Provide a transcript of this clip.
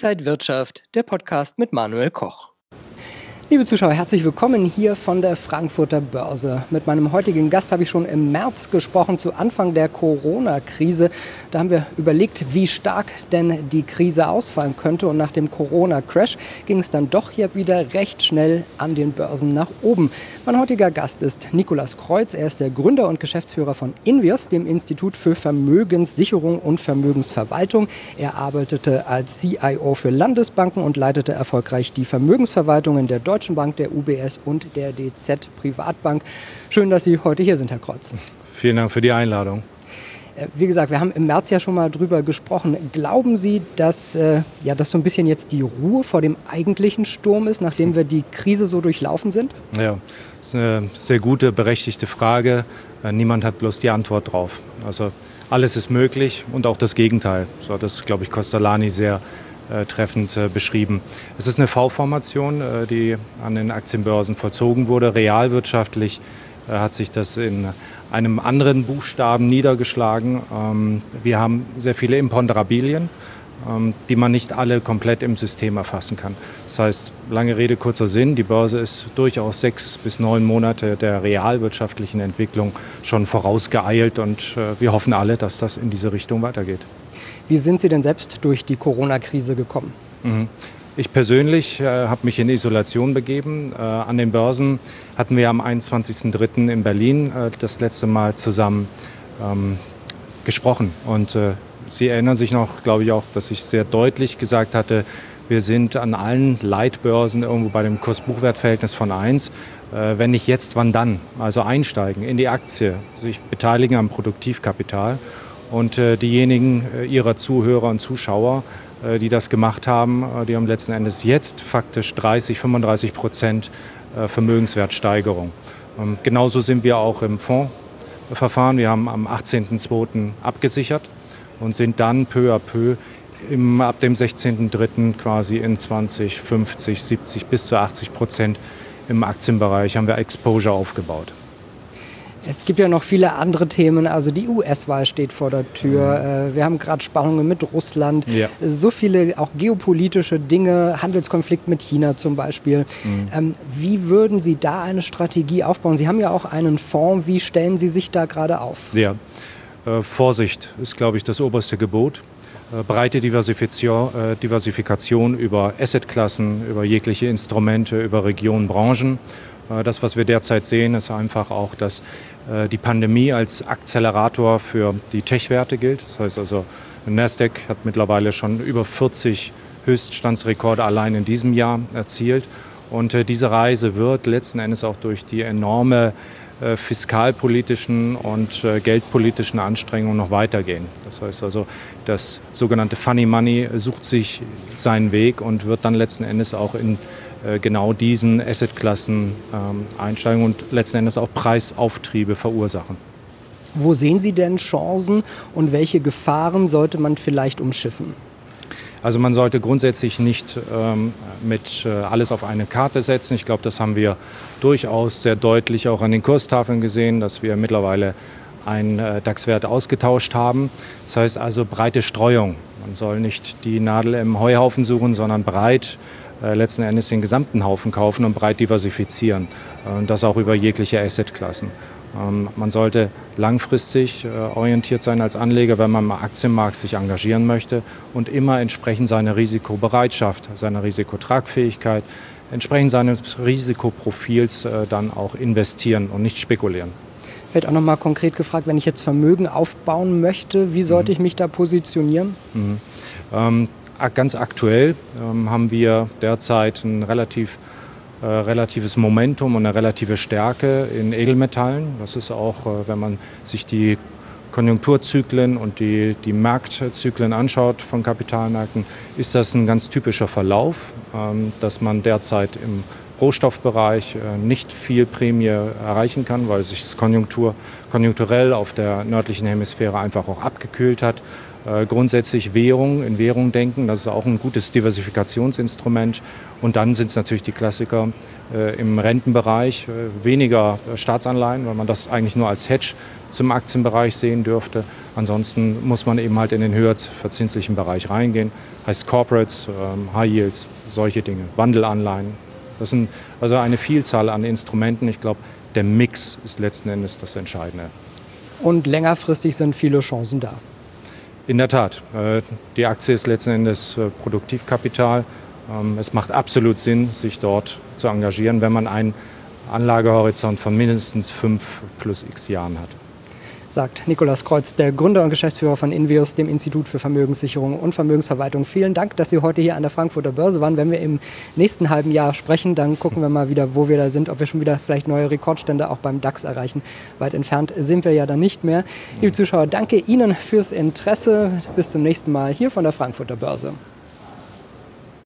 Inside Wirtschaft, der Podcast mit Manuel Koch. Liebe Zuschauer, herzlich willkommen hier von der Frankfurter Börse. Mit meinem heutigen Gast habe ich schon im März gesprochen, zu Anfang der Corona-Krise. Da haben wir überlegt, wie stark denn die Krise ausfallen könnte. Und nach dem Corona-Crash ging es dann doch hier wieder recht schnell an den Börsen nach oben. Mein heutiger Gast ist Nikolaus Kreuz. Er ist der Gründer und Geschäftsführer von INVIOS, dem Institut für Vermögenssicherung und Vermögensverwaltung. Er arbeitete als CIO für Landesbanken und leitete erfolgreich die Vermögensverwaltungen der Deutschen Bank, der UBS und der DZ Privatbank. Schön, dass Sie heute hier sind, Herr Kreuz. Vielen Dank für die Einladung. Wie gesagt, wir haben im März ja schon mal drüber gesprochen. Glauben Sie, dass das so ein bisschen jetzt die Ruhe vor dem eigentlichen Sturm ist, nachdem wir die Krise so durchlaufen sind? Ja, das ist eine sehr gute, berechtigte Frage. Niemand hat bloß die Antwort drauf. Also alles ist möglich und auch das Gegenteil. So hat das, glaube ich, Kostolany sehr treffend beschrieben. Es ist eine V-Formation, die an den Aktienbörsen vollzogen wurde. Realwirtschaftlich hat sich das in einem anderen Buchstaben niedergeschlagen. Wir haben sehr viele Imponderabilien, die man nicht alle komplett im System erfassen kann. Das heißt, lange Rede, kurzer Sinn, die Börse ist durchaus 6 bis 9 Monate der realwirtschaftlichen Entwicklung schon vorausgeeilt und wir hoffen alle, dass das in diese Richtung weitergeht. Wie sind Sie denn selbst durch die Corona-Krise gekommen? Ich persönlich habe mich in Isolation begeben. An den Börsen hatten wir am 21.03. in Berlin das letzte Mal zusammen gesprochen. Und Sie erinnern sich noch, glaube ich auch, dass ich sehr deutlich gesagt hatte, wir sind an allen Leitbörsen irgendwo bei dem Kurs-Buchwert-Verhältnis von 1. Wenn nicht jetzt, wann dann? Also einsteigen in die Aktie, sich beteiligen am Produktivkapital. Und diejenigen Ihrer Zuhörer und Zuschauer, die das gemacht haben, die haben letzten Endes jetzt faktisch 30-35% Vermögenswertsteigerung. Genauso sind wir auch im Fondsverfahren. Wir haben am 18.02. abgesichert und sind dann peu à peu ab dem 16.03. quasi in 20, 50, 70 bis zu 80% im Aktienbereich haben wir Exposure aufgebaut. Es gibt ja noch viele andere Themen, also die US-Wahl steht vor der Tür, wir haben gerade Spannungen mit Russland, so viele auch geopolitische Dinge, Handelskonflikt mit China zum Beispiel. Wie würden Sie da eine Strategie aufbauen? Sie haben ja auch einen Fonds, wie stellen Sie sich da gerade auf? Ja, Vorsicht ist, glaube ich, das oberste Gebot. Breite Diversifikation über Assetklassen, über jegliche Instrumente, über Regionen, Branchen. Das, was wir derzeit sehen, ist einfach auch, dass die Pandemie als Akzelerator für die Tech-Werte gilt. Das heißt also, Nasdaq hat mittlerweile schon über 40 Höchststandsrekorde allein in diesem Jahr erzielt. Und diese Reise wird letzten Endes auch durch die enorme fiskalpolitischen und geldpolitischen Anstrengungen noch weitergehen. Das heißt also, das sogenannte Funny Money sucht sich seinen Weg und wird dann letzten Endes auch in genau diesen Assetklassen einsteigen und letzten Endes auch Preisauftriebe verursachen. Wo sehen Sie denn Chancen und welche Gefahren sollte man vielleicht umschiffen? Also man sollte grundsätzlich nicht mit alles auf eine Karte setzen. Ich glaube, das haben wir durchaus sehr deutlich auch an den Kurstafeln gesehen, dass wir mittlerweile einen DAX-Wert ausgetauscht haben. Das heißt also breite Streuung. Man soll nicht die Nadel im Heuhaufen suchen, sondern breit letzten Endes den gesamten Haufen kaufen und breit diversifizieren. Und das auch über jegliche Assetklassen. Man sollte langfristig orientiert sein als Anleger, wenn man am Aktienmarkt sich engagieren möchte und immer entsprechend seiner Risikobereitschaft, seiner Risikotragfähigkeit, entsprechend seines Risikoprofils dann auch investieren und nicht spekulieren. Wird auch noch mal konkret gefragt, wenn ich jetzt Vermögen aufbauen möchte, wie sollte ich mich da positionieren? Ganz aktuell haben wir derzeit ein relatives Momentum und eine relative Stärke in Edelmetallen. Das ist auch, wenn man sich die Konjunkturzyklen und die Marktzyklen anschaut von Kapitalmärkten, ist das ein ganz typischer Verlauf, dass man derzeit im Rohstoffbereich nicht viel Prämie erreichen kann, weil sich das konjunkturell auf der nördlichen Hemisphäre einfach auch abgekühlt hat. Grundsätzlich in Währung denken, das ist auch ein gutes Diversifikationsinstrument. Und dann sind es natürlich die Klassiker im Rentenbereich, weniger Staatsanleihen, weil man das eigentlich nur als Hedge zum Aktienbereich sehen dürfte. Ansonsten muss man eben halt in den höher verzinslichen Bereich reingehen. Heißt Corporates, High Yields, solche Dinge, Wandelanleihen. Das sind also eine Vielzahl an Instrumenten. Ich glaube, der Mix ist letzten Endes das Entscheidende. Und längerfristig sind viele Chancen da. In der Tat. Die Aktie ist letzten Endes Produktivkapital. Es macht absolut Sinn, sich dort zu engagieren, wenn man einen Anlagehorizont von mindestens 5 plus x Jahren hat. Sagt Nikolaus Kreuz, der Gründer und Geschäftsführer von Invius, dem Institut für Vermögenssicherung und Vermögensverwaltung. Vielen Dank, dass Sie heute hier an der Frankfurter Börse waren. Wenn wir im nächsten halben Jahr sprechen, dann gucken wir mal wieder, wo wir da sind, ob wir schon wieder vielleicht neue Rekordstände auch beim DAX erreichen. Weit entfernt sind wir ja dann nicht mehr. Liebe Zuschauer, danke Ihnen fürs Interesse. Bis zum nächsten Mal hier von der Frankfurter Börse.